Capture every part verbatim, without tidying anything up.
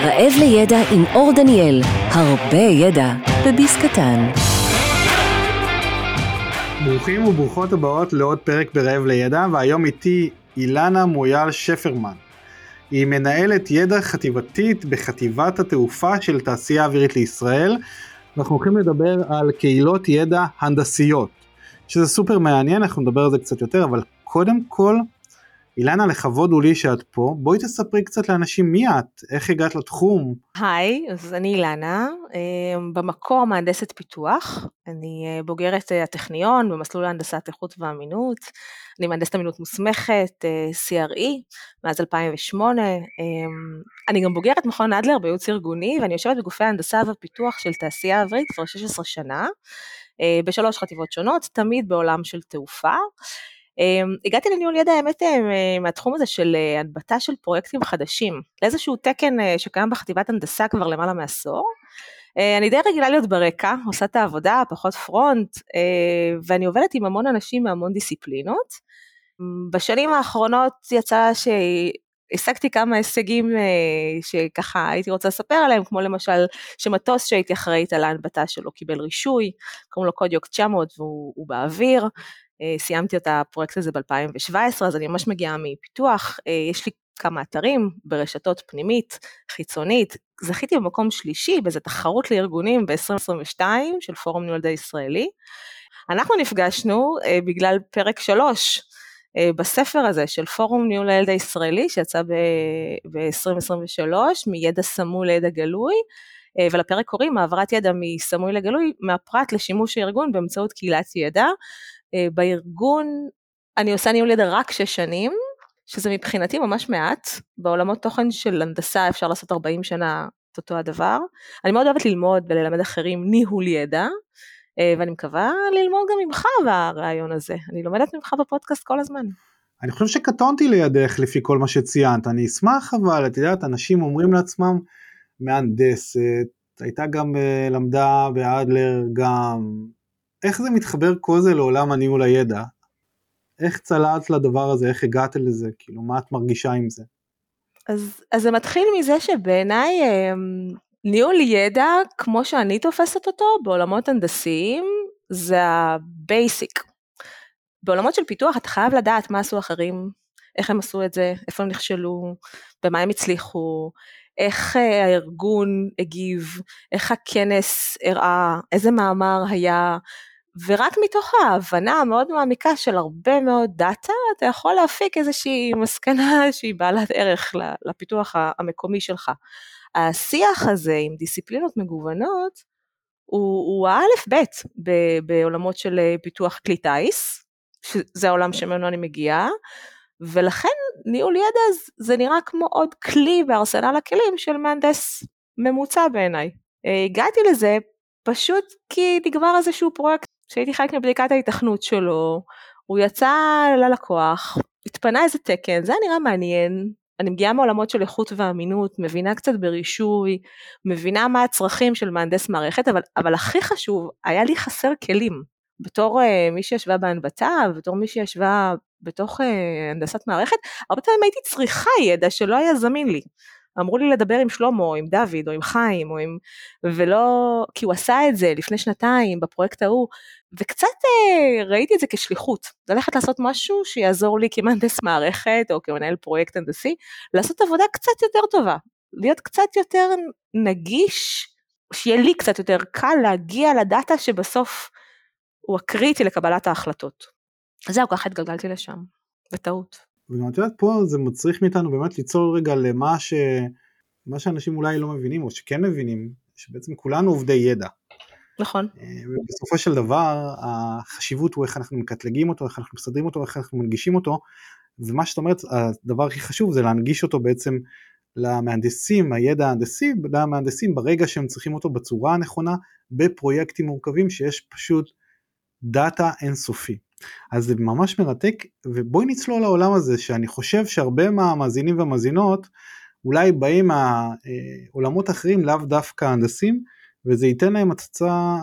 רעב לידע עם אור דניאל, הרבה ידע בביס קטן. ברוכים וברוכות הבאות לעוד פרק ברעב לידע, והיום איתי אילנה מויאל שפרמן. היא מנהלת ידע חטיבתית בחטיבת התעופה של תעשייה אווירית לישראל. אנחנו הולכים לדבר על קהילות ידע הנדסיות, שזה סופר מעניין, אנחנו נדבר על זה קצת יותר, אבל קודם כל, אילנה, לכבוד הוא לי שאת פה, בואי תספרי קצת לאנשים מי את, איך הגעת לתחום. היי, אז אני אילנה, במקור מהנדסת פיתוח, אני בוגרת הטכניון במסלול להנדסת איכות ואמינות, אני מהנדסת אמינות מוסמכת, סי אר אי, מאז אלפיים ושמונה, אני גם בוגרת מכון אדלר בייעוץ ארגוני, ואני יושבת בגופי ההנדסה והפיתוח של תעשייה אווירית כבר שש עשרה שנה, בשלוש חטיבות שונות, תמיד בעולם של תעופה. הגעתי לניהול ידע האמת מהתחום הזה של הנבטה של פרויקטים חדשים, לאיזשהו תקן שקיים בחטיבת הנדסה כבר למעלה מעשור. אני די רגילה להיות ברקע, עושה את העבודה, פחות פרונט, ואני עובדת עם המון אנשים מהמון דיסציפלינות. בשנים האחרונות יצא שהשגתי כמה הישגים שככה הייתי רוצה לספר עליהם, כמו למשל שמטוס שהייתי אחראית על ההנבטה שלו קיבל רישוי, קוראים לו קודיוק תשע מאות והוא באוויר, סיימתי את הפרויקט הזה ב-אלפיים שבע עשרה, אז אני ממש מגיעה מפיתוח, יש לי כמה אתרים ברשתות פנימית, חיצונית, זכיתי במקום שלישי, באיזו תחרות לארגונים ב-עשרים עשרים ושתיים של פורום ניהול ידע ישראלי, אנחנו נפגשנו בגלל פרק שלוש, בספר הזה של פורום ניהול ידע ישראלי, שיצא ב-עשרים עשרים ושלוש, מידע סמוי לידע גלוי, ולפרק קוראים מעברת ידע מסמוי לגלוי, מהפרט לשימוש הארגון באמצעות קהילת ידע, בארגון אני עושה ניהול ידע רק שש שנים, שזה מבחינתי ממש מעט, בעולמות תוכן של הנדסה אפשר לעשות ארבעים שנה את אותו הדבר, אני מאוד אוהבת ללמוד וללמד אחרים ניהול ידע, ואני מקווה ללמוד גם ממך ברעיון הזה, אני לומדת ממך בפודקאסט כל הזמן. אני חושב שקטונתי לידך לפי כל מה שציינת, אני אשמח אבל, את יודעת, אנשים אומרים לעצמם, מהנדסת, הייתה גם למדה באדלר גם, איך זה מתחבר כל זה לעולם הניהול הידע? איך צלעת לדבר הזה? איך הגעת לזה? כאילו, מה את מרגישה עם זה? אז, אז זה מתחיל מזה שבעיניי ניהול ידע, כמו שאני תופסת אותו, בעולמות הנדסיים, זה הבייסיק. בעולמות של פיתוח, אתה חייב לדעת מה עשו אחרים, איך הם עשו את זה, איפה הם נכשלו, במה הם הצליחו, איך הארגון הגיב, איך הכנס הראה, איזה מאמר היה, ורק מתוך ההבנה המאוד מעמיקה של הרבה מאוד דאטה, אתה יכול להפיק איזושהי מסקנה שהיא בעלת ערך לפיתוח המקומי שלך. השיח הזה עם דיסציפלינות מגוונות, הוא, הוא האלף בית בעולמות של פיתוח כלי טייס, שזה העולם שממנו אני מגיעה, ולכן ניהול ידע זה נראה כמו עוד כלי בארסנל הכלים של מהנדס ממוצע בעיניי. הגעתי לזה פשוט כי נגמר איזשהו פרויקט שהייתי חלק מבדיקת ההיתכנות שלו, הוא יצא ללקוח, התפנה איזה תקן, זה נראה מעניין, אני מגיעה מעולמות של איכות ואמינות, מבינה קצת ברישוי, מבינה מה הצרכים של מהנדס מערכת, אבל, אבל הכי חשוב, היה לי חסר כלים, בתור uh, מי שישבה בהנבטה, בתור מי שישבה בתוך uh, הנדסת מערכת, הרבה פעמים הייתי צריכה ידע שלא היה זמין לי, אמרו לי לדבר עם שלמה, או עם דוד, או עם חיים, או עם, ולא, כי הוא עשה את זה לפני שנתיים, בפרויקט ההוא, וקצת אה, ראיתי את זה כשליחות, ללכת לעשות משהו שיעזור לי כמהנדס מערכת, או כמנהל פרויקט הנדסי, לעשות עבודה קצת יותר טובה, להיות קצת יותר נגיש, שיהיה לי קצת יותר קל להגיע לדאטה שבסוף הוא הקריטי לקבלת ההחלטות. אז זהו, ככה התגלגלתי לשם, בטעות. וגם את יודעת, פה זה מצריך מאיתנו באמת ליצור רגע למה ש... מה שאנשים אולי לא מבינים, או שכן מבינים, שבעצם כולנו עובדי ידע. נכון. ובסופו של דבר, החשיבות הוא איך אנחנו מקטלגים אותו, איך אנחנו מסדרים אותו, איך אנחנו מנגישים אותו, ומה שאת אומרת, הדבר הכי חשוב זה להנגיש אותו בעצם למהנדסים, הידע ההנדסי, למהנדסים ברגע שהם צריכים אותו בצורה הנכונה, בפרויקטים מורכבים שיש פשוט דאטה אינסופי. אז זה ממש מרתק, ובואי נצלול לעולם הזה, שאני חושב שהרבה מהמאזינים והמאזינות, אולי באים מהעולמות אחרים, לאו דווקא הנדסים, וזה ייתן להם הצצה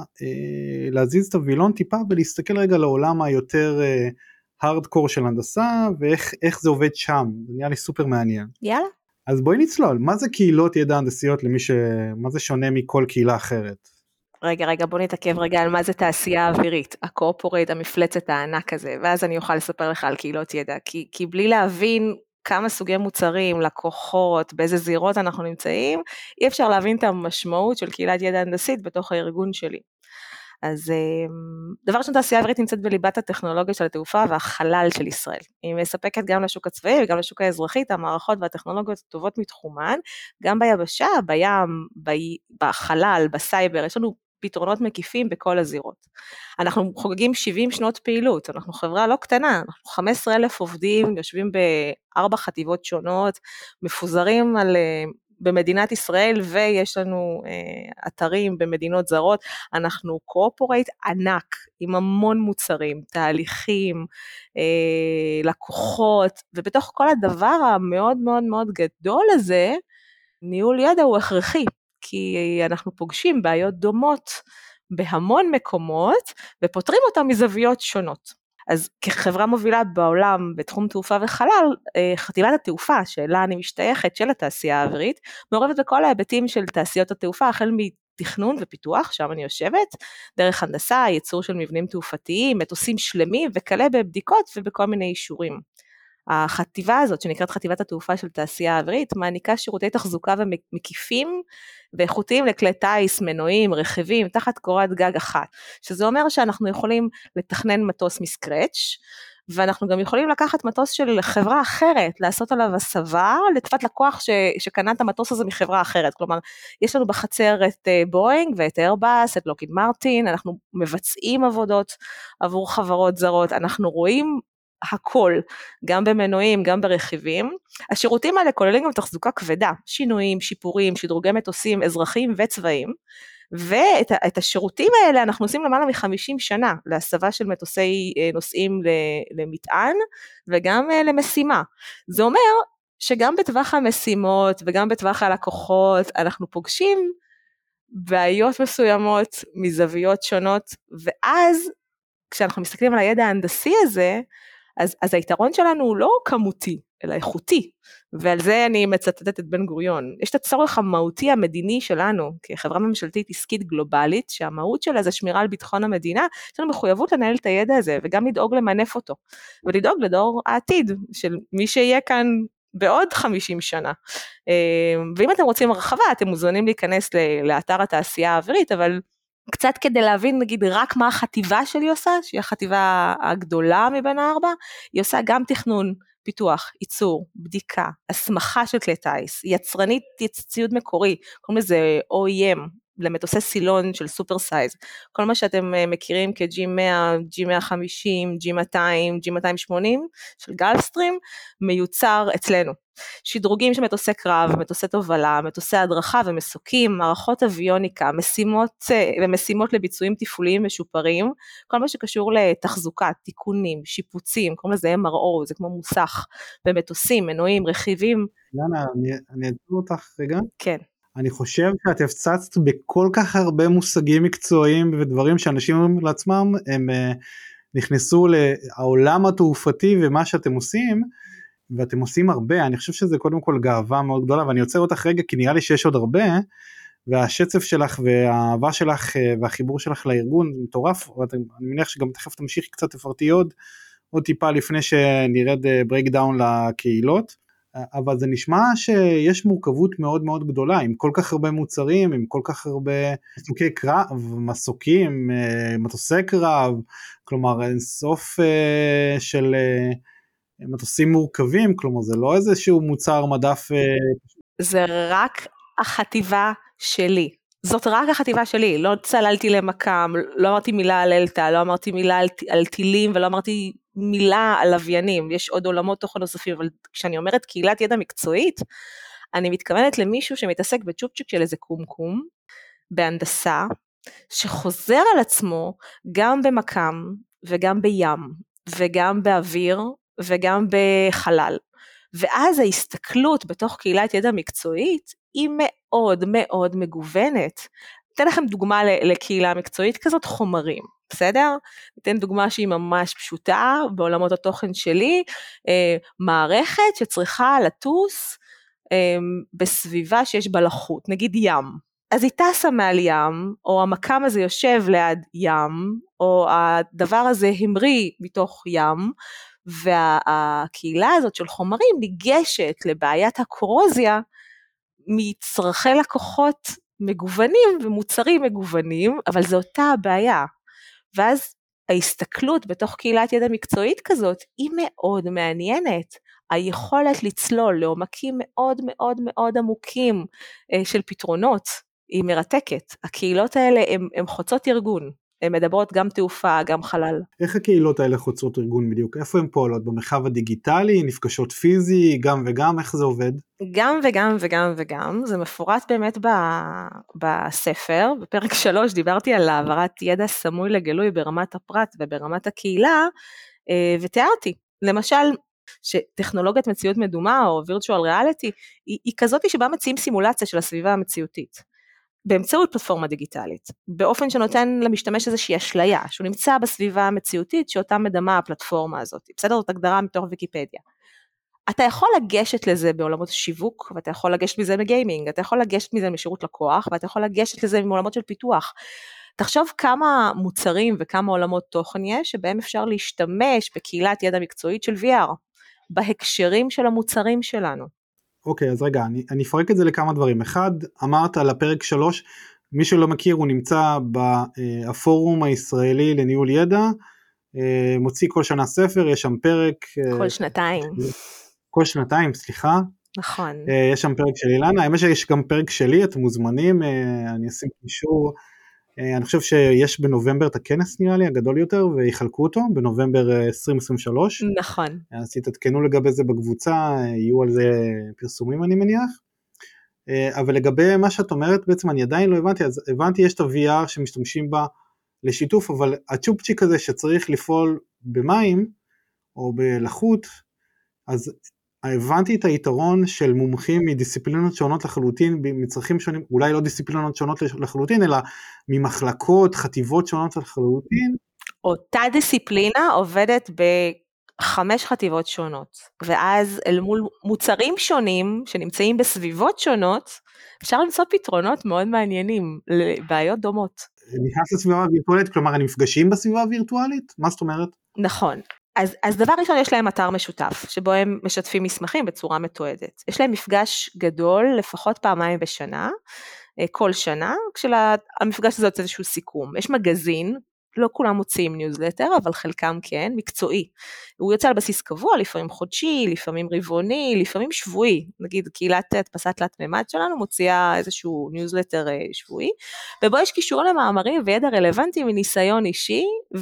להזיז את הווילון טיפה, ולהסתכל רגע לעולם היותר הארדקור של הנדסה, ואיך זה עובד שם, זה נראה לי סופר מעניין. יאללה. אז בואי נצלול, מה זה קהילות ידע הנדסיות למי ש... מה זה שונה מכל קהילה אחרת? רגע, רגע, בוא נתעכב רגע על מה זה תעשייה אווירית, הקורפורייט, המפלצת הענק הזה, ואז אני אוכל לספר לך על קהילות ידע, כי, כי בלי להבין כמה סוגי מוצרים, לקוחות, באיזה זירות אנחנו נמצאים, אי אפשר להבין את המשמעות של קהילת ידע הנדסית בתוך הארגון שלי. אז דבר ראשון, תעשייה אווירית נמצאת בליבת הטכנולוגיה של התעופה והחלל של ישראל. היא מספקת גם לשוק הצבאי וגם לשוק האזרחי, את המערכות והטכנולוגיות הטובות מתחומן, גם ביבשה, בים, בחלל, בסייבר, יש לנו פתרונות מקיפים בכל הזירות. אנחנו חוגגים שבעים שנות פעילות, אנחנו חברה לא קטנה, אנחנו חמישה עשר אלף עובדים, יושבים בארבע חטיבות שונות, מפוזרים על... במדינת ישראל, ויש לנו אה, אתרים במדינות זרות, אנחנו קורפורייט ענק, עם המון מוצרים, תהליכים, אה, לקוחות, ובתוך כל הדבר המאוד מאוד מאוד גדול הזה, ניהול ידע הוא הכרחי, כי אנחנו פוגשים בעיות דומות בהמון מקומות, ופותרים אותם מזוויות שונות. אז כחברה מובילה בעולם בתחום תעופה וחלל, חטיבת התעופה שאלה אני משתייכת של התעשייה האווירית, מעורבת בכל ההיבטים של תעשיות התעופה, החל מתכנון ופיתוח, שם אני יושבת, דרך הנדסה, ייצור של מבנים תעופתיים, מטוסים שלמים וכלה בבדיקות ובכל מיני אישורים. החטיבה הזאת שנקראת חטיבת התעופה של תעשייה האווירית, מעניקה שירותי תחזוקה ומקיפים ואיכותיים לכלי טייס, מנועים, רכיבים, תחת קורת גג אחת, שזה אומר שאנחנו יכולים לתכנן מטוס מסקרץ', ואנחנו גם יכולים לקחת מטוס של חברה אחרת, לעשות עליו הסבה, לטובת לקוח ש, שקנה את המטוס הזה מחברה אחרת, כלומר, יש לנו בחצר את בואינג ואת איירבאס, את לוקהיד מרטין, אנחנו מבצעים עבודות עבור חברות זרות, אנחנו רואים הכל, גם במנועים, גם ברכיבים. השירותים האלה כוללים גם תחזוקה כבדה, שינויים, שיפורים, שדרוגי מטוסים, אזרחיים וצבאיים, ואת את השירותים האלה אנחנו עושים למעלה מ-חמישים שנה, להסבה של מטוסי נוסעים למטען, וגם למשימה. זה אומר שגם בטווח המשימות, וגם בטווח הלקוחות, אנחנו פוגשים בעיות מסוימות, מזוויות שונות, ואז, כשאנחנו מסתכלים על הידע ההנדסי הזה, אז, אז היתרון שלנו הוא לא כמותי, אלא איכותי, ועל זה אני מצטטת את בן גוריון. יש את הצורך המהותי המדיני שלנו, כחברה ממשלתית עסקית גלובלית, שהמהות שלה זה שמירה על ביטחון המדינה, יש לנו מחויבות לנהל את הידע הזה, וגם לדאוג למנף אותו, ולדאוג לדור העתיד, של מי שיהיה כאן בעוד חמישים שנה. ואם אתם רוצים הרחבה, אתם מוזמנים להיכנס לאתר התעשייה האווירית, אבל קצת כדי להבין, נגיד, רק מה החטיבה שלי עושה, שהיא החטיבה הגדולה מבין הארבע, היא עושה גם תכנון, פיתוח, ייצור, בדיקה, הסמכה של כלי טייס, יצרנית ציוד מקורי, קוראים לזה או אי אם, למטוסי סילון של סופר סייז, כל מה שאתם מכירים כ-ג'י מאה, ג'י מאה וחמישים, ג'י מאתיים, ג'י מאתיים ושמונים, של גלפסטרים, מיוצר אצלנו. שדרוגים של מטוסי קרב, מטוסי תובלה, מטוסי הדרכה ומסוקים, מערכות אביוניקה, משימות ומשימות לביצועים תפעוליים משופרים, כל מה שקשור לתחזוקה, תיקונים, שיפוצים, קוראים לזה אם אר או, זה כמו מוסך, במטוסים, מנועים, רכיבים. יאנה, אני, אני אדבר אותך רגע. כן. אני חושב שאת הפצצת בכל כך הרבה מושגים מקצועיים ודברים שאנשים אומרים לעצמם, הם uh, נכנסו לעולם התעופתי ומה שאתם עושים, ואתם עושים הרבה, אני חושב שזה קודם כל גאווה מאוד גדולה, ואני יוצר אותך רגע כי נראה לי שיש עוד הרבה, והשצף שלך והאהבה שלך והחיבור שלך לארגון זה מטורף, ואני מניח שגם תכף תמשיכי קצת תפרטי עוד, עוד טיפה לפני שנרד ברייקדאון לקהילות, אבל זה נשמע שיש מורכבות מאוד מאוד גדולה, עם כל כך הרבה מוצרים, עם כל כך הרבה מסוקי קרב, מסוקים, מטוסי קרב, כלומר אינסוף של מטוסים מורכבים, כלומר זה לא איזשהו מוצר מדף. זה רק החטיבה שלי, זאת רק החטיבה שלי, לא צללתי למקם, לא אמרתי מילה על אלטה, לא אמרתי מילה על, על טילים, ולא אמרתי מילה על לוויינים, יש עוד עולמות תוכן נוספים, אבל כשאני אומרת קהילת ידע מקצועית, אני מתכוונת למישהו שמתעסק בצ'ופצ'יק של איזה קומקום, בהנדסה, שחוזר על עצמו גם במקם, וגם בים, וגם באוויר, וגם בחלל, ואז ההסתכלות בתוך קהילת ידע מקצועית, היא מאוד מאוד מגוונת. אתן לכם דוגמה לקהילה מקצועית כזאת, חומרים, בסדר? אתן דוגמה שהיא ממש פשוטה, בעולמות התוכן שלי, מערכת שצריכה לטוס בסביבה שיש בה לחות, נגיד ים. אז היא טסה מעל ים, או המקם הזה יושב ליד ים, או הדבר הזה המריא מתוך ים, והקהילה הזאת של חומרים ניגשת לבעיית הקורוזיה, מצרכי לקוחות מגוונים ומוצרים מגוונים, אבל זו אותה הבעיה. ואז ההסתכלות בתוך קהילת ידע מקצועית כזאת, היא מאוד מעניינת. היכולת לצלול לעומקים מאוד מאוד מאוד עמוקים של פתרונות, היא מרתקת. הקהילות האלה הן חוצות ארגון. הן מדברות גם תעופה, גם חלל. איך הקהילות האלה חוצות ארגון בדיוק? איפה הן פועלות? במרחב הדיגיטלי, נפגשות פיזי, גם וגם, איך זה עובד? גם וגם וגם וגם, זה מפורט באמת בספר, בפרק שלוש דיברתי על העברת ידע סמוי לגלוי ברמת הפרט וברמת הקהילה, ותיארתי, למשל, שטכנולוגיית מציאות מדומה או virtual reality, היא, היא כזאת שבה מציעים סימולציה של הסביבה המציאותית. באמצעות פלטפורמה דיגיטלית, באופן שנותן למשתמש איזושהי אשליה, שהוא נמצא בסביבה המציאותית שאותה מדמה הפלטפורמה הזאת, בסדר? זאת הגדרה מתוך ויקיפדיה. אתה יכול לגשת לזה בעולמות שיווק, ואתה יכול לגשת מזה בגיימינג, אתה יכול לגשת מזה משירות לקוח, ואתה יכול לגשת לזה מעולמות של פיתוח. תחשוב כמה מוצרים וכמה עולמות תוכן יש, שבהם אפשר להשתמש בקהילת ידע מקצועית של וי אר, בהקשרים של המוצרים שלנו. אוקיי, אז רגע, אני, אני אפרק את זה לכמה דברים. אחד, אמרת על הפרק שלוש, מי שלא מכיר, הוא נמצא בפורום הישראלי לניהול ידע, מוציא כל שנה ספר, יש שם פרק... כל שנתיים. כל שנתיים, סליחה. נכון. יש שם פרק של אילנה, האמת שיש גם פרק שלי, אתם מוזמנים, אני אשים קישור, אני חושב שיש בנובמבר את הכנס נראה לי, הגדול יותר, ויחלקו אותו, בנובמבר עשרים עשרים ושלוש. נכון. אז תתעדכנו לגבי זה בקבוצה, יהיו על זה פרסומים אני מניח. אבל לגבי מה שאת אומרת, בעצם אני עדיין לא הבנתי, אז הבנתי יש את ה-וי אר שמשתמשים בה לשיתוף, אבל הצ'ופצ'יק הזה שצריך לפעול במים, או בלחות, אז הבנתי את היתרון של מומחים מדיסציפלינות שונות לחלוטין, מצרכים שונים, אולי לא דיסציפלינות שונות לחלוטין, אלא ממחלקות, חטיבות שונות לחלוטין. אותה דיסציפלינה עובדת בחמש חטיבות שונות, ואז אל מול מוצרים שונים, שנמצאים בסביבות שונות, אפשר למצוא פתרונות מאוד מעניינים, לבעיות דומות. נכנס לסביבה הווירטואלית, כלומר, הם נפגשים בסביבה הווירטואלית? מה זאת אומרת? נכון. אז, אז דבר ראשון, יש להם אתר משותף, שבו הם משתפים מסמכים בצורה מתועדת. יש להם מפגש גדול, לפחות פעמיים בשנה, כל שנה, כשהמפגש הזה יוצא איזשהו סיכום. יש מגזין, לא כולם מוציאים ניוזלטר, אבל חלקם כן, מקצועי. הוא יוצא על בסיס קבוע, לפעמים חודשי, לפעמים רבעוני, לפעמים שבועי. נגיד, קהילת הדפסת תלת מימד שלנו מוציאה איזשהו ניוזלטר שבועי, ובו יש קישור למאמרים וידע רלוונטי מניסיון אישי,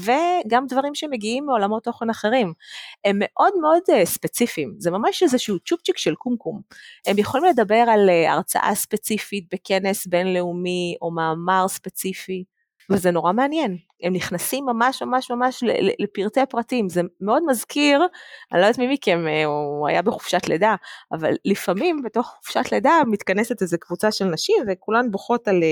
וגם דברים שמגיעים מעולמות תוכן אחרים. הם מאוד מאוד ספציפיים, זה ממש איזשהו צ'ופצ'יק של קומקום. הם יכולים לדבר על הרצאה ספציפית בכנס בינלאומי, או מאמר ספציפי, וזה נורא מעניין, הם נכנסים ממש ממש ממש לפרטי פרטים, זה מאוד מזכיר, אני לא יודעת מי מכם, הוא היה בחופשת לידה, אבל לפעמים בתוך חופשת לידה מתכנסת איזו קבוצה של נשים, וכולן בוכות על,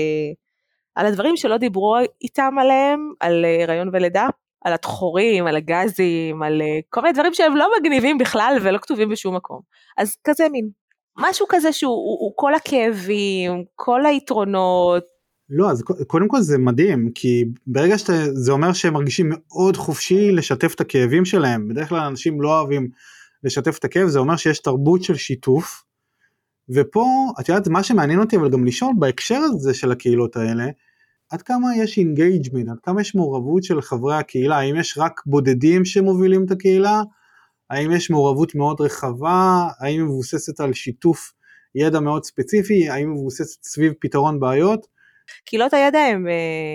על הדברים שלא דיברו איתם עליהם, על הריון ולידה, על התחורים, על הגזים, על כל מיני דברים שהם לא מגניבים בכלל, ולא כתובים בשום מקום, אז כזה מין, משהו כזה שהוא הוא, הוא כל הכאבים, כל היתרונות, לא, אז קודם כל זה מדהים, כי ברגע שזה אומר שהם מרגישים מאוד חופשי לשתף את הכאבים שלהם, בדרך כלל אנשים לא אוהבים לשתף את הכאב, זה אומר שיש תרבות של שיתוף, ופה, את יודעת, מה שמעניין אותי, אבל גם לשאול בהקשר הזה של הקהילות האלה, עד כמה יש engagement, עד כמה יש מעורבות של חברי הקהילה, האם יש רק בודדים שמובילים את הקהילה, האם יש מעורבות מאוד רחבה, האם היא מבוססת על שיתוף ידע מאוד ספציפי, האם היא מבוססת סביב פתרון בעיות, קהילות הידע הן,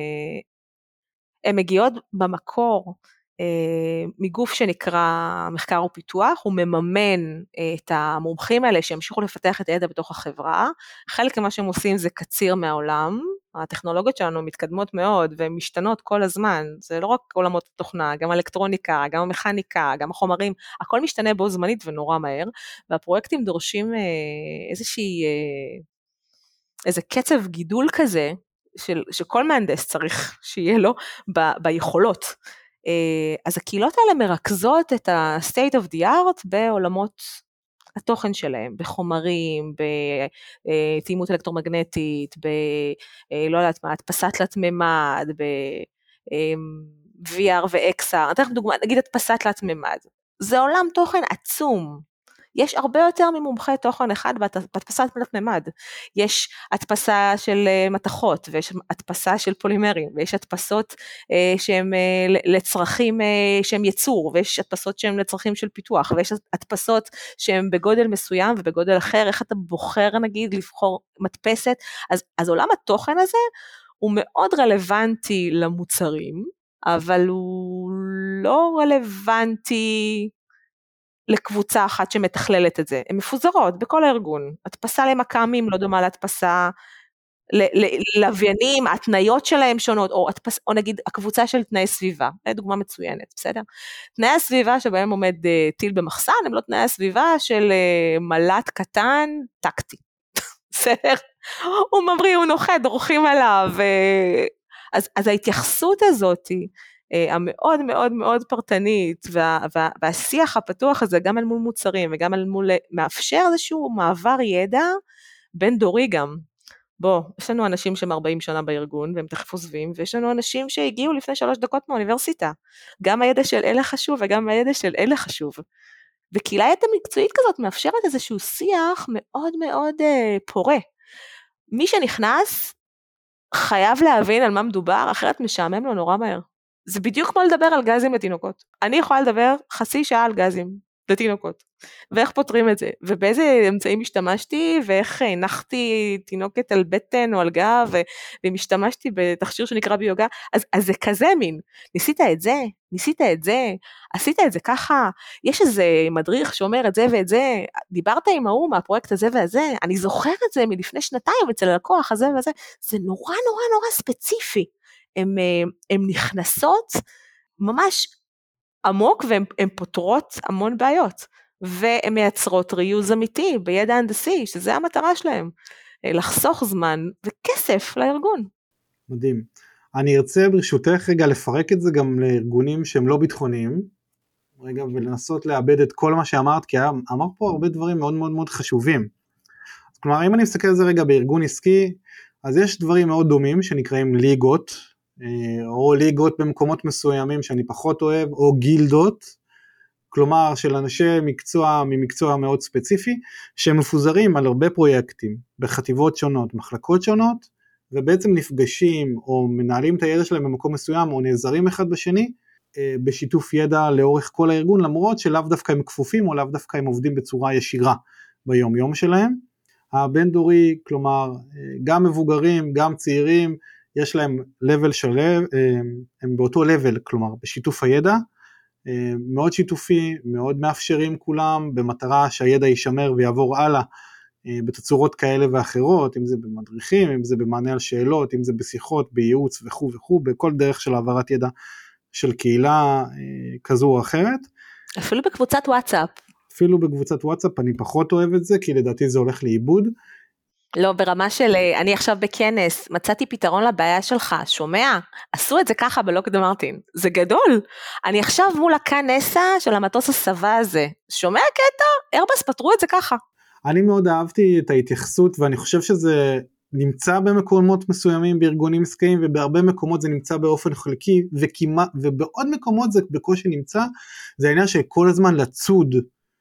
הן מגיעות במקור מגוף שנקרא מחקר ופיתוח, הוא מממן את המומחים האלה שהמשיכו לפתח את הידע בתוך החברה, חלק ממה שהם עושים זה קציר מהעולם, הטכנולוגיות שלנו מתקדמות מאוד ומשתנות כל הזמן, זה לא רק עולמות תוכנה, גם אלקטרוניקה, גם המכניקה, גם החומרים, הכל משתנה בו זמנית ונורא מהר, והפרויקטים דורשים איזושהי... איזה קצב גידול כזה, של, שכל מהנדס צריך שיהיה לו ב, ביכולות. אז הקהילות האלה מרכזות את ה-state of the art בעולמות התוכן שלהם, בחומרים, בתאימות אלקטרומגנטית, ב, לא יודעת מה, הדפסת תלת ממד, ב-וי אר ו-אקס אר, אני אתן לך דוגמה, נגיד הדפסת תלת ממד, זה עולם תוכן עצום, יש הרבה יותר ממומחי תוכן אחד בהדפסת תלת ממד, יש הדפסה של מתכות, ויש הדפסה של פולימרים, ויש הדפסות שהן לצרכים שהן ייצור, ויש הדפסות שהן לצרכים של פיתוח, ויש הדפסות שהן בגודל מסוים ובגודל אחר, איך אתה בוחר נגיד לבחור מדפסת, אז, אז עולם התוכן הזה הוא מאוד רלוונטי למוצרים, אבל הוא לא רלוונטי לקבוצה אחת שמתכללת את זה, הן מפוזרות בכל הארגון, הדפסה למקמים לא דומה להדפסה, ללוויינים, התניות שלהם שונות, או, הדפס, או נגיד הקבוצה של תנאי סביבה, זו דוגמה מצוינת, בסדר? תנאי הסביבה שבהם עומד uh, טיל במחסן, הם לא תנאי הסביבה של uh, מלט קטן, טקטי, בסדר? הוא ממריא, הוא נוחת, דורכים עליו, uh, אז, אז ההתייחסות הזאת היא, המאוד מאוד מאוד פרטנית, וה, וה, והשיח הפתוח הזה, גם על מול מוצרים, וגם על מול, מאפשר איזשהו מעבר ידע, בין דורי גם, בוא, יש לנו אנשים שהם ארבעים שנה בארגון, והם תכף עוזבים, ויש לנו אנשים שהגיעו לפני שלוש דקות מהאוניברסיטה, גם הידע של אלה חשוב, וגם הידע של אלה חשוב, וקהילת המקצועית כזאת, מאפשרת איזשהו שיח, מאוד מאוד אה, פורה, מי שנכנס, חייב להבין על מה מדובר, אחרת משעמם לו נורא מהר, זה בדיוק כמו לדבר על גזים לתינוקות. אני יכולה לדבר חצי שעה על גזים לתינוקות, ואיך פותרים את זה, ובאיזה אמצעים השתמשתי, ואיך הנחתי תינוקת על בטן או על גב, ואם השתמשתי בתכשיר שנקרא ביוגה, אז, אז זה כזה מין, ניסית את זה, ניסית את זה, עשית את זה ככה, יש איזה מדריך שאומר את זה ואת זה, דיברת עם ההוא מהפרויקט הזה והזה, אני זוכר את זה מלפני שנתיים אצל הלקוח הזה והזה, זה נורא נורא נורא ספציפי, הן נכנסות ממש עמוק, והן פותרות המון בעיות, והן מייצרות ריוז אמיתי בידע הנדסי, שזה המטרה שלהם, לחסוך זמן וכסף לארגון. מדהים. אני ארצה ברשותך רגע לפרק את זה גם לארגונים שהם לא ביטחוניים, רגע ולנסות לאבד את כל מה שאמרת, כי אמר פה הרבה דברים מאוד מאוד מאוד חשובים. כלומר, אם אני מסתכל על זה רגע בארגון עסקי, אז יש דברים מאוד דומים שנקראים ליגות, או ליגות במקומות מסוימים שאני פחות אוהב, או גילדות, כלומר של אנשי מקצוע ממקצוע מאוד ספציפי, שמפוזרים על הרבה פרויקטים, בחטיבות שונות, מחלקות שונות, ובעצם נפגשים או מנהלים את הידע שלהם במקום מסוים, או נעזרים אחד בשני, בשיתוף ידע לאורך כל הארגון, למרות שלאו דווקא הם כפופים, או לאו דווקא הם עובדים בצורה ישירה ביום יום שלהם. הבין דורי, כלומר, גם מבוגרים, גם צעירים, יש להם level שלב, הם באותו level, כלומר, בשיתוף הידע, מאוד שיתופי, מאוד מאפשרים כולם, במטרה שהידע יישמר ויעבור הלאה, בתצורות כאלה ואחרות, אם זה במדריכים, אם זה במענה על שאלות, אם זה בשיחות, בייעוץ וכו' וכו', בכל דרך של העברת ידע של קהילה כזו או אחרת. אפילו בקבוצת וואטסאפ. אפילו בקבוצת וואטסאפ, אני פחות אוהב את זה, כי לדעתי זה הולך לאיבוד. לא, ברמה של, אני עכשיו בכנס, מצאתי פתרון לבעיה שלך, שומע? עשו את זה ככה בלוקד מרטין, זה גדול. אני עכשיו מול הכנסה של המטוס הסבה הזה, שומע קטע? איירבס פתרו את זה ככה. אני מאוד אהבתי את ההתייחסות, ואני חושב שזה נמצא במקומות מסוימים בארגונים עסקיים, ובהרבה מקומות זה נמצא באופן חלקי, וכמעט, ובעוד מקומות זה בקושי נמצא, זה העניין של כל הזמן לצוד,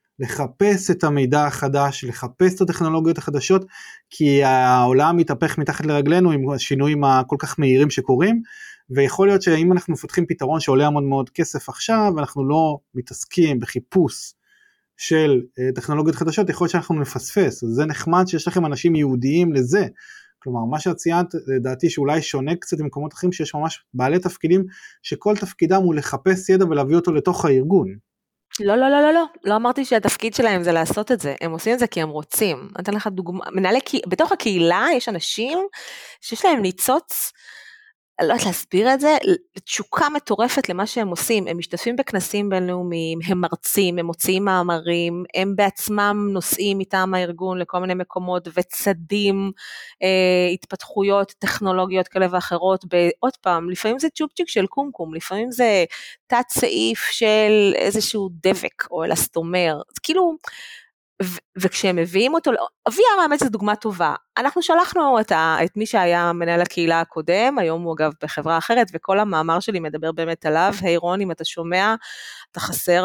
לחפש את המידע החדש, לחפש את הטכנולוגיות החדשות, כי העולם מתהפך מתחת לרגלינו עם השינויים הכל כך מהירים שקורים, ויכול להיות שאם אנחנו מפתחים פתרון שעולה המון מאוד כסף עכשיו, ואנחנו לא מתעסקים בחיפוש של טכנולוגיות חדשות, יכול להיות שאנחנו נפספס, אז זה נחמד שיש לכם אנשים יהודיים לזה, כלומר מה שאת ציינת לדעתי שאולי שונה קצת במקומות אחרים, שיש ממש בעלי תפקידים, שכל תפקידם הוא לחפש ידע ולהביא אותו לתוך הארגון. לא, לא, לא, לא, לא, לא אמרתי שהתפקיד שלהם זה לעשות את זה, הם עושים את זה כי הם רוצים, אני אתן לך דוגמה, מנהלי, בתוך הקהילה יש אנשים שיש להם ניצוץ, אני לא יודעת להסביר את זה, תשוקה מטורפת למה שהם עושים, הם משתתפים בכנסים בינלאומיים, הם מרצים, הם מוציאים מאמרים, הם בעצמם נוסעים מטעם הארגון לכל מיני מקומות, וצדים אה, התפתחויות טכנולוגיות כאלה ואחרות, בעוד פעם, לפעמים זה צ'ופצ'יק של קומקום, לפעמים זה תת סעיף של איזשהו דבק או אלסטומר, זה כאילו, וכשהם מביאים אותו, אבי המאמץ זו דוגמה טובה, אנחנו שלחנו את, ה, את מי שהיה מנהל הקהילה הקודם, היום הוא אגב בחברה אחרת, וכל המאמר שלי מדבר באמת עליו, היי רון, אם אתה שומע, אתה חסר,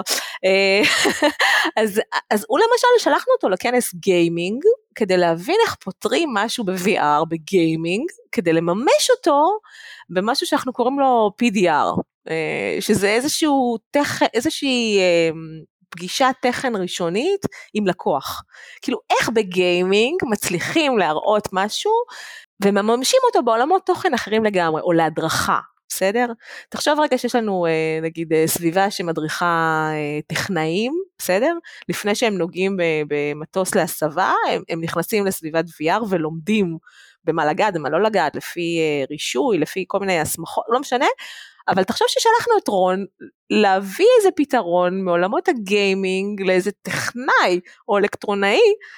אז, אז הוא למשל שלחנו אותו לכנס גיימינג, כדי להבין איך פותרים משהו ב-וי אר, בגיימינג, כדי לממש אותו, במשהו שאנחנו קוראים לו פי די אר, שזה איזשהו, איזושהי, פגישת תכן ראשונית עם לקוח. כאילו, איך בגיימינג מצליחים להראות משהו, ומממשים אותו בעולמות תוכן אחרים לגמרי, או להדרכה, בסדר? תחשוב רגע שיש לנו, נגיד, סביבה שמדריכה טכנאים, בסדר? לפני שהם נוגעים במטוס להסבה, הם, הם נכנסים לסביבת וי אר ולומדים במה לגעת, במה לא לגעת, לפי רישוי, לפי כל מיני הסמכות, לא משנה, אבל תחשוב ששלחנו את רון להביא איזה פתרון מעולמות הגיימינג לאיזה טכנאי או אלקטרונאי,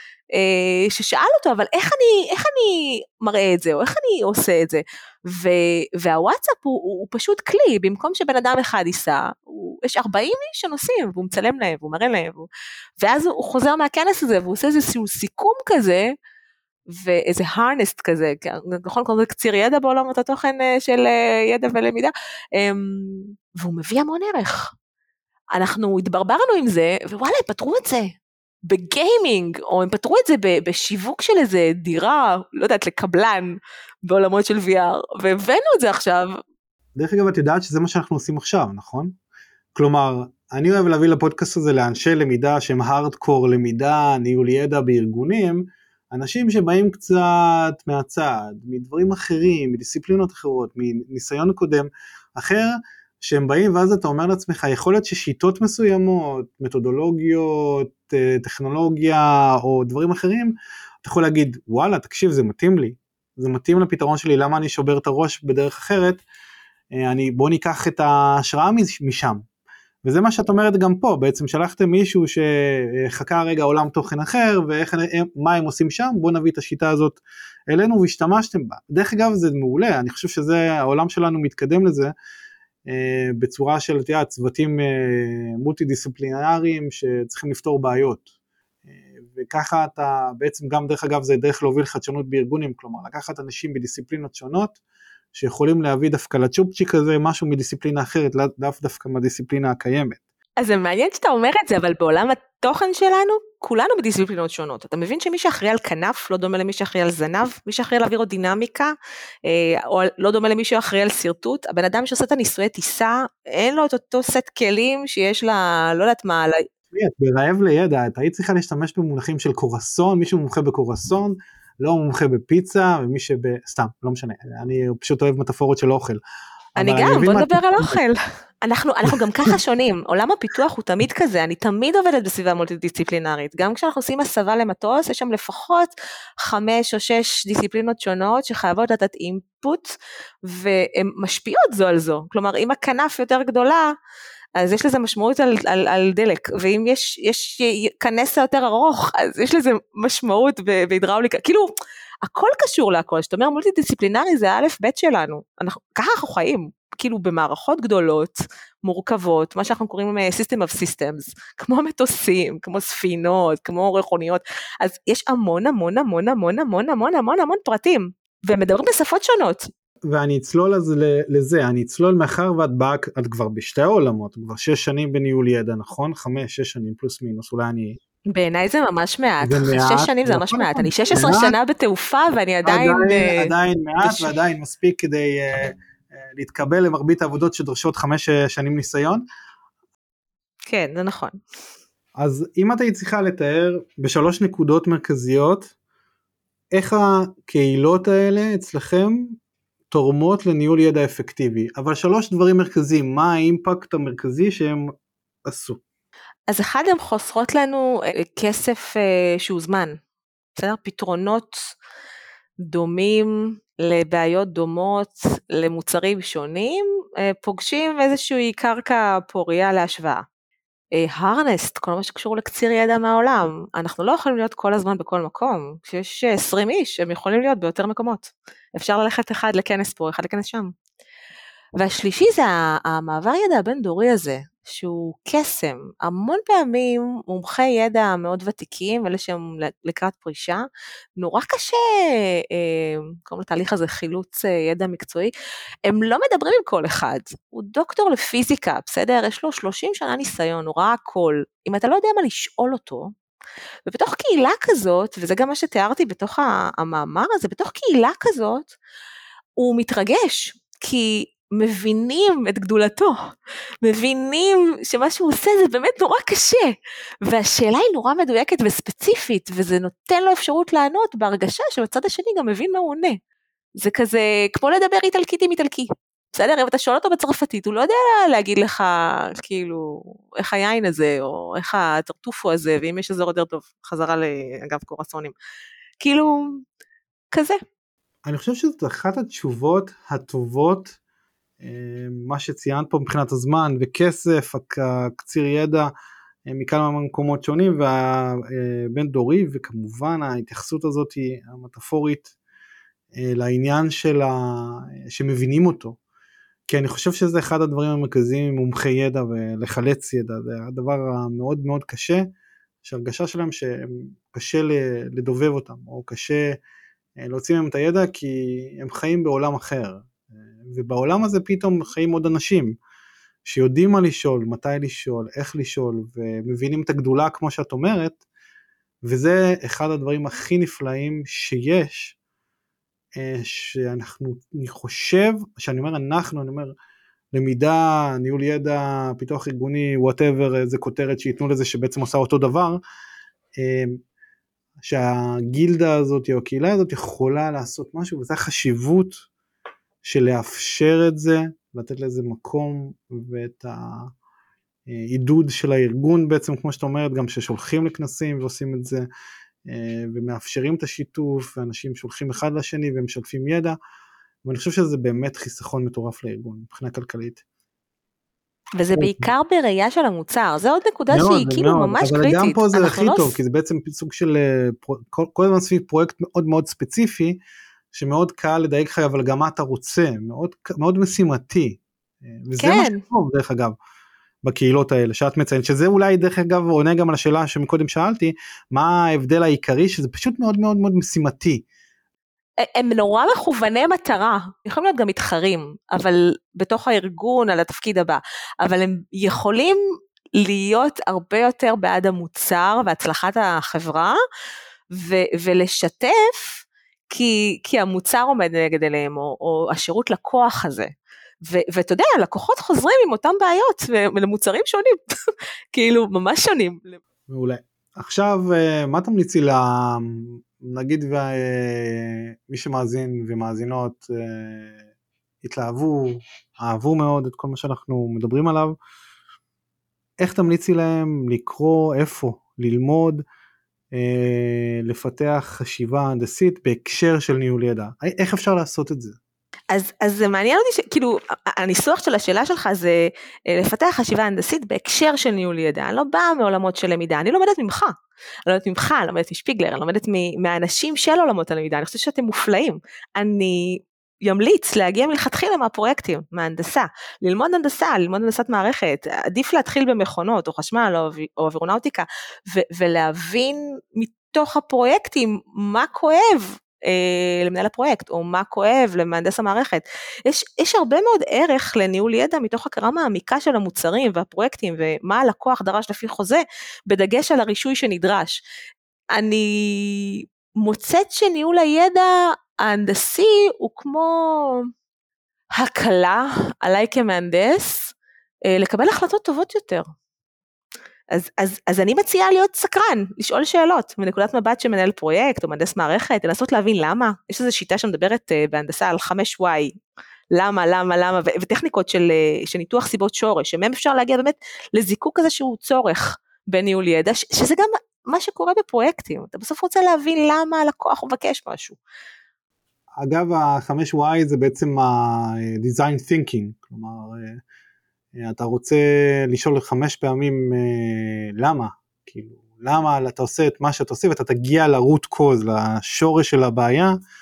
אה, ששאל אותו, אבל איך אני, איך אני מראה את זה, או איך אני עושה את זה, ו, והוואטסאפ הוא, הוא, הוא פשוט כלי, במקום שבן אדם אחד ייסע, הוא, יש ארבעים איש שנוסעים, והוא מצלם להם, והוא מראה להם, והוא, ואז הוא חוזר מהכנס הזה, והוא עושה איזשהו סיכום כזה, ואיזה הרנסט כזה, נכון, קוראים לזה קציר ידע בעולמות התוכן של ידע ולמידה, והוא מביא המון ערך. אנחנו התברברנו עם זה, ווואלה, הם פתרו את זה בגיימינג, או הם פתרו את זה בשיווק של איזה דירה, לא יודעת, לקבלן, בעולמות של וי אר, והבאנו את זה עכשיו. דרך אגב, את יודעת שזה מה שאנחנו עושים עכשיו, נכון? כלומר, אני אוהב להביא לפודקאסט הזה לאנשי למידה, שהם הארדקור למידה, ניהול ידע בארגונים, אנשים שבאים קצת מהצד, מדברים אחרים, מדיסציפלינות אחרות, מניסיון קודם אחר, שהם באים ואז אתה אומר לעצמך, יכול להיות ששיטות מסוימות, מתודולוגיות, טכנולוגיה או דברים אחרים, אתה יכול להגיד, וואלה, תקשיב, זה מתאים לי, זה מתאים לפתרון שלי, למה אני שובר את הראש בדרך אחרת, אני, בוא ניקח את ההשראה משם. וזה מה שאת אומרת גם פה, בעצם שלחתם מישהו שחקר רגע עולם תוכן אחר, ומה הם עושים שם, בואו נביא את השיטה הזאת אלינו, והשתמשתם בה. דרך אגב זה מעולה, אני חושב שזה, העולם שלנו מתקדם לזה, בצורה של תהיה, צוותים מולטי דיסציפלינריים, שצריכים לפתור בעיות. וככה אתה, בעצם גם דרך אגב זה דרך להוביל חדשנות בארגונים, כלומר לקחת אנשים בדיסציפלינות שונות, שיכולים להביא דווקא לצ'ופצ'יק הזה, משהו מדיסציפלינה אחרת, לאו דווקא מהדיסציפלינה הקיימת. אז זה מעניין שאתה אומר את זה, אבל בעולם התוכן שלנו, כולנו בדיסציפלינות שונות. אתה מבין שמי שאחראי על כנף, לא דומה למי שאחראי על זנב, מי שאחראי על אווירודינמיקה, או לא דומה למי שאחראי על סרטוט, הבן אדם שעושה את הניסויי טיסה, אין לו את אותו סט כלים שיש לה, לא יודעת מה, ברעב לידע, אתה היית צריכה להשתמש במונחים של קורסון, מישהו מומחה בקורסון, לא מומחה בפיצה, ומי שב... סתם, לא משנה, אני פשוט אוהב מטאפורות של אוכל. אני גם, בוא נדבר על אוכל. אנחנו, אנחנו גם ככה שונים, עולם הפיתוח הוא תמיד כזה, אני תמיד עובדת בסביבה מולטי-דיסציפלינרית, גם כשאנחנו עושים הסבה למטוס, יש שם לפחות חמש או שש דיסציפלינות שונות, שחייבות לתת אינפוט, והן משפיעות זו על זו, כלומר, אם הכנף יותר גדולה, אז יש לזה משמעות על, על, על דלק, ואם יש, יש כנס יותר ארוך, אז יש לזה משמעות בהידראוליקה, כאילו, הכל קשור להכל, זאת אומרת, מולטי דיסציפלינרי זה האלף בית שלנו, אנחנו, ככה אנחנו חיים, כאילו במערכות גדולות, מורכבות, מה שאנחנו קוראים System of Systems, כמו מטוסים, כמו ספינות, כמו רכוניות, אז יש המון המון המון המון המון המון המון המון פרטים, ומדברים בשפות שונות. ואני אצלול לזה, אני אצלול מאחר ואת באה, את כבר בשתי העולמות, כבר שש שנים בניהול ידע, נכון? חמש, שש שנים פלוס מינוס, אולי אני... בעיניי זה ממש מעט, שש שנים זה ממש מעט, אני שש עשרה שנה בתעופה ואני עדיין... עדיין מעט ועדיין מספיק כדי להתקבל למרבית העבודות שדרשות חמש שנים ניסיון. כן, זה נכון. אז אם אתה צריכה לתאר בשלוש נקודות מרכזיות, איך הקהילות האלה אצלכם תורמות לניהול ידע אפקטיבי, אבל שלוש דברים מרכזיים, מה האימפקט המרכזי שהם עשו? אז אחד, הם חוסרות לנו כסף שהוא זמן, בסדר? פתרונות דומים לבעיות דומות, למוצרים שונים, פוגשים איזושהי קרקע פוריה להשוואה. הרנסט, כל מה שקשור לקציר ידע מהעולם, אנחנו לא יכולים להיות כל הזמן בכל מקום, כשיש עשרים איש, הם יכולים להיות ביותר מקומות, אפשר ללכת אחד לכנס פה, אחד לכנס שם. והשלישי זה המעבר ידע הבין דורי הזה, שהוא קסם. המון פעמים מומחי ידע מאוד ותיקים, אלה שהם לקראת פרישה, נורא קשה, קוראים לתהליך הזה חילוץ ידע מקצועי, הם לא מדברים עם כל אחד, הוא דוקטור לפיזיקה, בסדר? יש לו שלושים שנה ניסיון, הוא ראה הכל, אם אתה לא יודע מה לשאול אותו, ובתוך קהילה כזאת, וזה גם מה שתיארתי בתוך המאמר הזה, בתוך קהילה כזאת, הוא מתרגש, כי מבינים את גדולתו, מבינים שמה שהוא עושה זה באמת נורא קשה, והשאלה היא נורא מדויקת וספציפית, וזה נותן לו אפשרות לענות בהרגשה שבצד השני גם מבין מה הוא עונה. זה כזה כמו לדבר איטלקית עם איטלקי. בסדר, אם אתה שואל אותו בצרפתית, הוא לא יודע להגיד לך, כאילו, איך היין הזה, או איך הטרטופו הזה, ואם יש אזור יותר טוב, חזרה לאגב קורסונים. כאילו, כזה. אני חושב שזאת אחת התשובות הטובות, מה שציינת פה מבחינת הזמן, וכסף, הקציר ידע, מכמה מקומות שונים, והבין דורי, וכמובן ההתייחסות הזאת היא המטאפורית, לעניין של ה... שמבינים אותו. כי אני חושב שזה אחד הדברים המרכזיים עם מומחי ידע ולחלץ ידע, זה הדבר המאוד מאוד קשה, שהרגשה שלהם שקשה לדובב אותם, או קשה להוציא מהם את הידע, כי הם חיים בעולם אחר, ובעולם הזה פתאום חיים עוד אנשים, שיודעים מה לשאול, מתי לשאול, איך לשאול, ומבינים את הגדולה כמו שאת אומרת, וזה אחד הדברים הכי נפלאים שיש, שאנחנו, אני חושב, שאני אומר אנחנו, אני אומר, למידה, ניהול ידע, פיתוח ארגוני, whatever, איזה כותרת שיתנו לזה שבעצם עושה אותו דבר, שהגילדה הזאת או הקהילה הזאת יכולה לעשות משהו, וזו החשיבות של לאפשר את זה, לתת לזה מקום, ואת העידוד של הארגון בעצם, כמו שאת אומרת, גם ששולחים לכנסים ועושים את זה, ומאפשרים את השיתוף, ואנשים שולחים אחד לשני ומשלפים ידע, ואני חושב שזה באמת חיסכון מטורף לארגון, מבחינה כלכלית. וזה בעיקר בראייה של המוצר, זה עוד נקודה שהיא כאילו ממש קריטית. אבל גם פה זה הכי טוב, כי זה בעצם סוג של, כל הזמן סביב פרויקט מאוד מאוד ספציפי, שמאוד קל לדייק לך, אבל גם מה אתה רוצה, מאוד משימתי, וזה מה שטוב דרך אגב, בקהילות האלה, שאת מציינת, שזה אולי דרך אגב עונה גם על השאלה שמקודם שאלתי, מה ההבדל העיקרי, שזה פשוט מאוד מאוד מאוד משימתי. הם נורא מכווני מטרה, יכולים להיות גם מתחרים, אבל בתוך הארגון על התפקיד הבא, אבל הם יכולים להיות הרבה יותר בעד המוצר והצלחת החברה, ו- ולשתף, כי, כי המוצר עומד נגד אליהם, או, או השירות לקוח הזה. ואתה יודע, לקוחות חוזרים עם אותם בעיות, ולמוצרים שונים, כאילו ממש שונים. מעולה. עכשיו, מה תמליצי לה, נגיד, מי שמאזין ומאזינות, התלהבו, אהבו מאוד את כל מה שאנחנו מדברים עליו, איך תמליצי להם לקרוא, איפה, ללמוד, לפתח חשיבה הנדסית, בהקשר של ניהול ידע? איך אפשר לעשות את זה? אז, אז זה מעניין אותי, ש, כאילו, הניסוח של השאלה שלך זה לפתח חשיבה הנדסית בהקשר של ניהול ידע. אני לא באה מעולמות של למידה, אני לומדת ממך. אני לומדת ממך, אני לומדת משפיגלר, אני לומדת מהאנשים של עולמות הלמידה, אני חושבת שאתם מופלאים. אני ימליץ להגיע מלכתחילה מהפרויקטים, מההנדסה, ללמוד הנדסה, ללמוד הנדסת מערכת, עדיף להתחיל במכונות או חשמל או, או אווירונאוטיקה, ו, ולהבין מתוך הפרויקטים מה כואב, למנהל הפרויקט, או מה כואב למהנדס המערכת. יש, יש הרבה מאוד ערך לניהול ידע מתוך הכרה מעמיקה של המוצרים והפרויקטים, ומה הלקוח דרש לפי חוזה, בדגש על הרישוי שנדרש. אני מוצאת שניהול הידע ההנדסי הוא כמו הקלה עליי כמהנדס, לקבל החלטות טובות יותר. אז, אז, אז אני מציעה להיות סקרן, לשאול שאלות, מנקודת מבט שמנהל פרויקט או מהנדס מערכת, לנסות להבין למה, יש איזו שיטה שמדברת בהנדסה על חמש וואי, למה, למה, למה, ו- וטכניקות של, של ניתוח סיבות שורש, שמהם אפשר להגיע באמת לזיקוק כזה שהוא צורך בניהול ידע, ש- שזה גם מה שקורה בפרויקטים, אתה בסוף רוצה להבין למה הלקוח מבקש משהו. אגב, החמש וואי זה בעצם ה-design thinking, כלומר, אתה רוצה לשאול חמש פעמים למה, כאילו, למה אתה עושה את מה שאתה עושה, ואתה תגיע לרוט קוז, לשורש של הבעיה,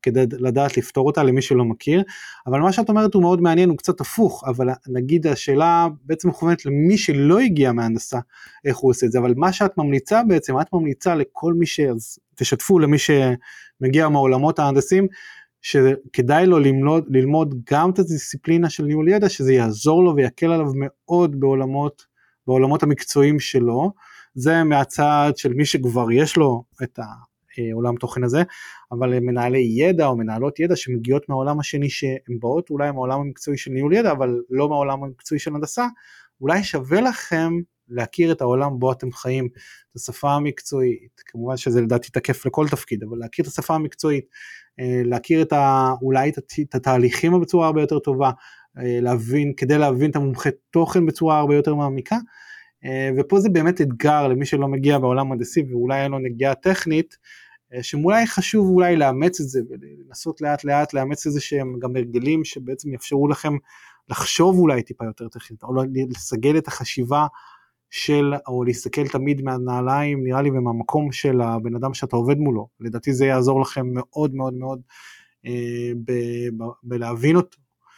כדי לדעת לפתור אותה למי שלא מכיר, אבל מה שאת אומרת הוא מאוד מעניין, הוא קצת הפוך, אבל נגיד השאלה בעצם מכוונת למי שלא הגיע מהנדסה, איך הוא עושה את זה, אבל מה שאת ממליצה בעצם, את ממליצה לכל מי ש... אז תשתפו למי שמגיע מהעולמות ההנדסים, שכדאי לו ללמוד, ללמוד גם את הדיסציפלינה של ניהול ידע, שזה יעזור לו ויקל עליו מאוד בעולמות, בעולמות המקצועיים שלו, זה מהצד של מי שכבר יש לו את העולם תוכן הזה, אבל מנהלי ידע או מנהלות ידע שמגיעות מהעולם השני שהן באות אולי מהעולם המקצועי של ניהול ידע, אבל לא מהעולם המקצועי של הנדסה, אולי שווה לכם להכיר את העולם בו אתם חיים, את השפה המקצועית, כמובן שזה לדעתי תקף לכל תפקיד, אבל להכיר את השפה המקצועית, להכיר את ה, אולי את, את התהליכים בצורה הרבה יותר טובה, להבין, כדי להבין את המומחי תוכן בצורה הרבה יותר מעמיקה, ופה זה באמת אתגר למי שלא מגיע בעולם הנדסי, ואולי אין לו נגיעה טכנית, שאולי חשוב אולי לאמץ את זה, ולנסות לאט לאט לאמץ את זה שהם גם הרגלים שבעצם יאפשרו לכם לחשוב אולי טיפה יותר טכנית, או לסגל את החשיבה של, או להסתכל תמיד מהנעליים, נראה לי, ומהמקום של הבן אדם שאתה עובד מולו, לדעתי זה יעזור לכם מאוד מאוד מאוד אה, ב- ב- בלהבין אותו,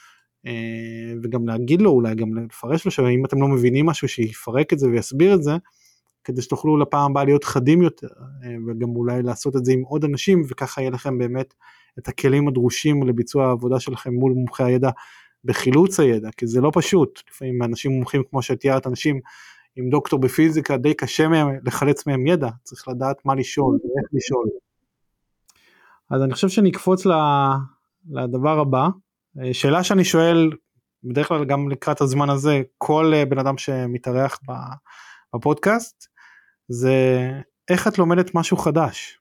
אה, וגם להגיד לו, אולי גם לפרש לו, שאם אתם לא מבינים משהו, שיפרק את זה ויסביר את זה, כדי שתוכלו לפעם הבאה להיות חדים יותר, אה, וגם אולי לעשות את זה עם עוד אנשים, וככה יהיה לכם באמת את הכלים הדרושים לביצוע העבודה שלכם מול מומחי הידע, בחילוץ הידע, כי זה לא פשוט, לפעמים אנשים מומחים כמו שתיארת, אנשים עם דוקטור בפיזיקה, די קשה מהם לחלץ מהם ידע, צריך לדעת מה לשאול, ואיך לשאול. אז אני חושב שנקפוץ לדבר הבא, שאלה שאני שואל, בדרך כלל גם לקראת הזמן הזה, כל בן אדם שמתארח בפודקאסט, זה איך את לומדת משהו חדש?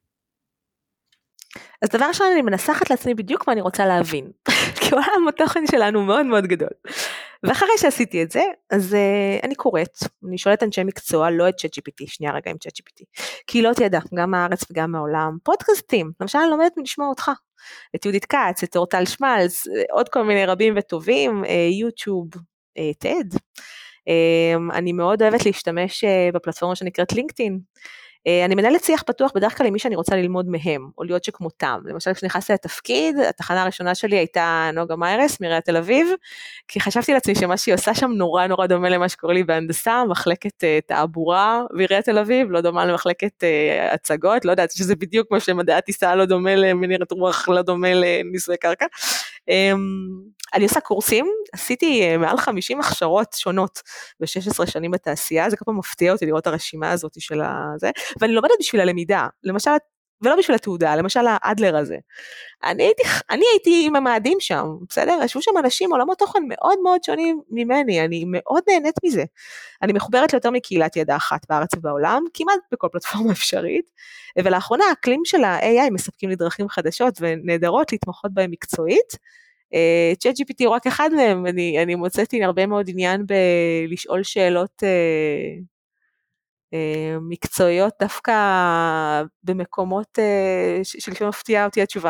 אז דבר ראשון, אני מנסחת לעצמי בדיוק מה אני רוצה להבין, כי עולם התוכן שלנו מאוד מאוד גדול. ואחרי שעשיתי את זה, אז uh, אני קוראת, אני שואלת אנשי מקצוע, לא את צ'אט ג'י פי טי, שנייה רגע עם צ'אט ג'י פי טי, קהילות ידע, גם מהארץ וגם מהעולם, פודקאסטים, למשל אני לומדת מלשמוע אותך, את יהודית קץ, את אורטל שמלס, עוד כל מיני רבים וטובים, יוטיוב, טד, אני מאוד אוהבת להשתמש בפלטפורמה שנקראת לינקדאין, אני מנהלת שיח פתוח בדרך כלל עם מי שאני רוצה ללמוד מהם, או להיות שכמותם, למשל כשנכנסתי לתפקיד, התחנה הראשונה שלי הייתה נוגה מיירס, מעיריית תל אביב, כי חשבתי לעצמי שמה שהיא עושה שם נורא נורא דומה למה שקורה לי בהנדסה, מחלקת תעבורה בעיריית תל אביב, לא דומה למחלקת הצגות, לא יודעת שזה בדיוק כמו שמדעי הטיסה לא דומה למנהרת רוח, לא דומה לניסוי קרקע, אני עושה קורסים, עשיתי מעל חמישים הכשרות שונות ב-שש עשרה שנים בתעשייה, זה כל פעם מפתיע אותי לראות הרשימה הזאת של הזה, ואני לומדת בשביל הלמידה, למשל, ולא בשביל התעודה, למשל האדלר הזה. אני הייתי, אני הייתי עם המאדים שם, בסדר? ישבו שם אנשים, עולמות תוכן מאוד מאוד שונים ממני, אני מאוד נהנית מזה. אני מחוברת ליותר מקהילת ידע אחת בארץ ובעולם, כמעט בכל פלטפורמה אפשרית, ולאחרונה האקלים של ה-איי איי מספקים לי דרכים חדשות ונהדרות להתמחות בהם מקצועית, צ'אט ג'י פי טי הוא רק אחד מהם, אני, אני מוצאתי הרבה מאוד עניין בלשאול שאלות אה, אה, מקצועיות, דווקא במקומות אה, שלפעמים מפתיעה אותי התשובה.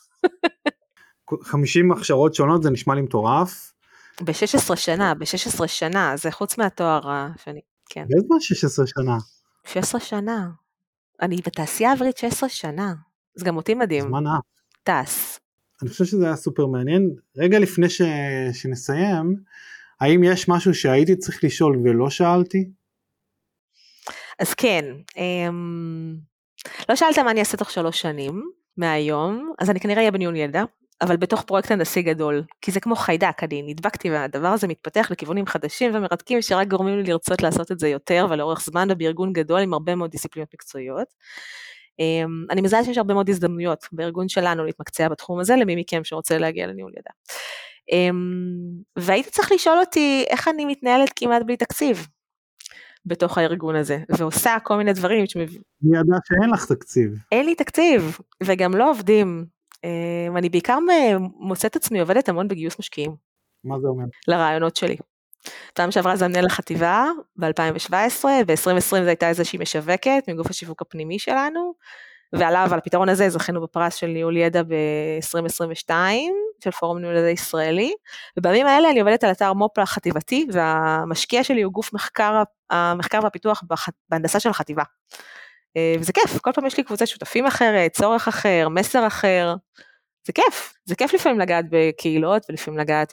חמישים הכשרות שונות, זה נשמע לי מטורף. ב-שש עשרה שנה, ב-שש עשרה שנה, זה חוץ מהתואר שאני, כן. באיזה מה שש עשרה שנה? שש עשרה שנה, אני בתעשייה האווירית שש עשרה שנה, זה גם אותי מדהים. זמן אף. טס. אני חושב שזה היה סופר מעניין. רגע לפני ש... שנסיים, האם יש משהו שהייתי צריך לשאול ולא שאלתי? אז כן, אמ... לא שאלת מה אני אעשה תוך שלוש שנים מהיום, אז אני כנראה אהיה בניהול ידע, אבל בתוך פרויקט הנדסי גדול, כי זה כמו חיידק, אני נדבקתי והדבר הזה מתפתח לכיוונים חדשים ומרתקים, שרק גורמים לי לרצות לעשות את זה יותר, ולאורך זמן בארגון גדול עם הרבה מאוד דיסציפלינות מקצועיות. אני מזהה שיש הרבה מאוד הזדמנויות בארגון שלנו להתמקצע בתחום הזה, למי מכם שרוצה להגיע לניהול ידע. והייתי צריך לשאול אותי איך אני מתנהלת כמעט בלי תקציב בתוך הארגון הזה, ועושה כל מיני דברים. אני ידע שאין לך תקציב. אין לי תקציב, וגם לא עובדים. אני בעיקר מוצאת עצמי עובדת המון בגיוס משקיעים. מה זה אומר? לרעיונות שלי. פעם שעברה זה מנהל לחטיבה ב-אלפיים שבע עשרה, ב-עשרים עשרים זה הייתה איזושהי משווקת מגוף השיווק הפנימי שלנו, ועליו, על הפתרון הזה, זכינו בפרס של ניהול ידע ב-עשרים עשרים ושתיים, של פורום ניהול ידע ישראלי, ובימים האלה אני עובדת על אתר מופלה חטיבתי, והמשקיע שלי הוא גוף מחקר, המחקר והפיתוח בהנדסה של החטיבה. וזה כיף, כל פעם יש לי קבוצת שותפים אחרת, צורך אחר, מסר אחר, זה כיף, זה כיף לפעמים לגעת בקהילות, ולפעמים לגעת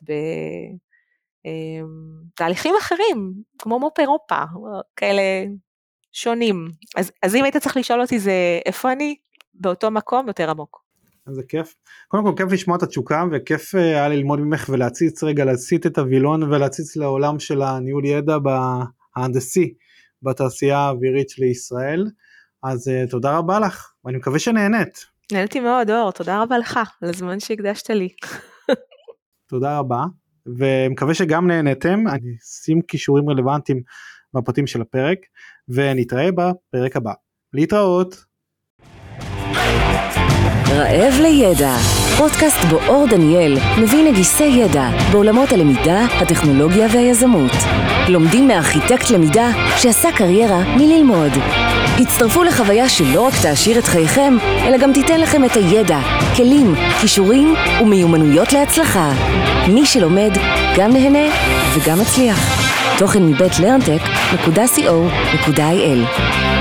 בתהליכים אחרים, כמו מו"פ אירופה, כאלה שונים. אז, אז אם היית צריך לשאול אותי, זה איפה אני? באותו מקום יותר עמוק. זה כיף. קודם כל כיף לשמוע את התשוקה, וכיף היה ללמוד ממך ולהציץ רגע, להציץ את הווילון ולהציץ לעולם של הניהול ידע ההנדסי, בתעשייה האווירית של ישראל. אז uh, תודה רבה לך, ואני מקווה שנהנית. נהנתי מאוד, אור, תודה רבה לך, על הזמן שהקדשת לי. תודה רבה, ומקווה שגם נהנתם, אני אשים קישורים רלוונטיים בפרטים של הפרק, ונתראה בפרק הבא. להתראות. רעב לידע, פודקאסט בו אור דניאל מביא נגיסי ידע בעולמות הלמידה, הטכנולוגיה והיזמות. לומדים מארכיטקט למידה שעשה קריירה מללמוד. הצטרפו לחוויה שלא רק תעשיר את חייכם, אלא גם תיתן לכם את הידע, כלים, כישורים ומיומנויות להצלחה. מי שלומד גם נהנה וגם מצליח. תוכן מבית לרנטק נקודה סי או נקודה איי אל